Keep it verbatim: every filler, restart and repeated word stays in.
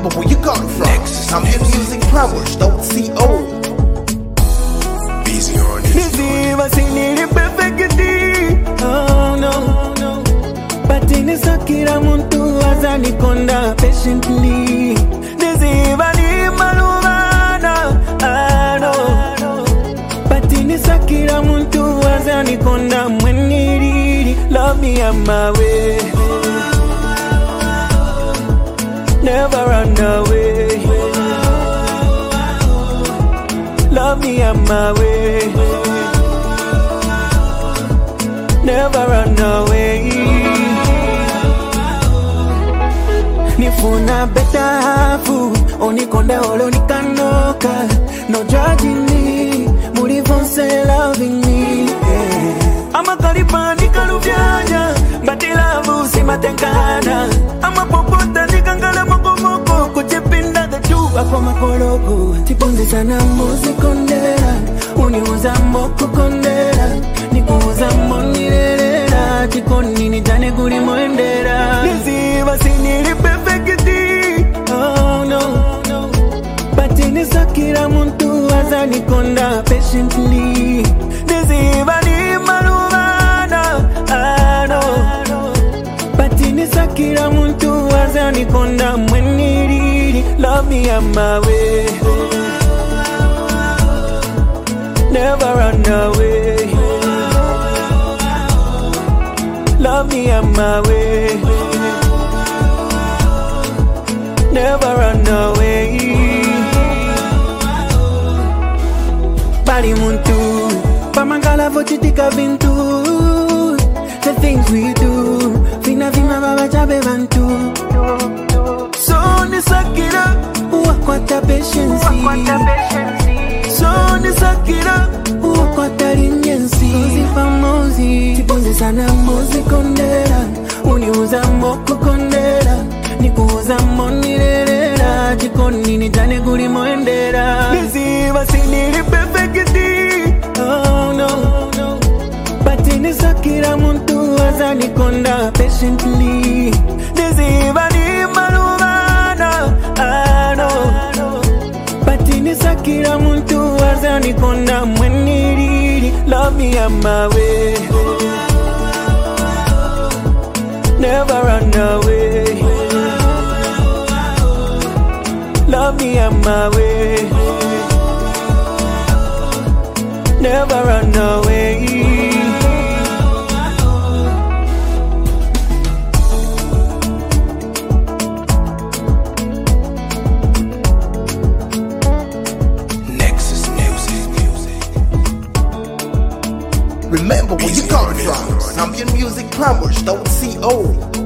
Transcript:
Remember where you got it from. Zambian Music Plumbers, don't C O. Busy on this. Never seen it perfectly. Oh no, no. But in the Sakira Muntu Azani Konda patiently. Never ni malumana. I know. But in the Sakira Muntu Azani Konda when need love me on my way. Never run away. Love me on my way. Never run away. Nifuna better hafu. Oni konda olo nikanoka. No judging me. Mulivonse loving me. Yeah. Ama kalipa nikaluvyaja. Bati lavu si matengana. Ama popota nikangala moko moko. Kuchipinda the chupa kwa makoloko. Tipunzi sana muzi kondera. Uniuza moko kondera. Nikuuza moni lelera. Tikoni nitane kuli muendera. Nisiva sinili perfecti. Oh no, no. Bati nisakira muntu azani konda patiently. Nisiva ni malumana. I know. Bati nisakira muntu azani konda mweniri. Love me on my way. Never run away. Love me on my way. Never run away. Bali muntu pamangala vochitika vintu. The things we do vina vima baba chabe bantu. So nisakira wakwata patience. So nisakira wakwata leniency. Mozi famosi tipunzi sana mozi kondera. Uniuza moko kondera. Nikuuza moni lelera. Tikoni nitane kuli muendera. Nisiva sinili perfecti. Oh no, no. Bati nisakira muntu azani konda patiently. Nisiva ni malumana. I know. Bati nisakira muntu azani konda mweniri. Love me on my way. Never run away. Love me on my way. Never run away. Remember where you got it from. Zambian Music Plumbers, don't C O.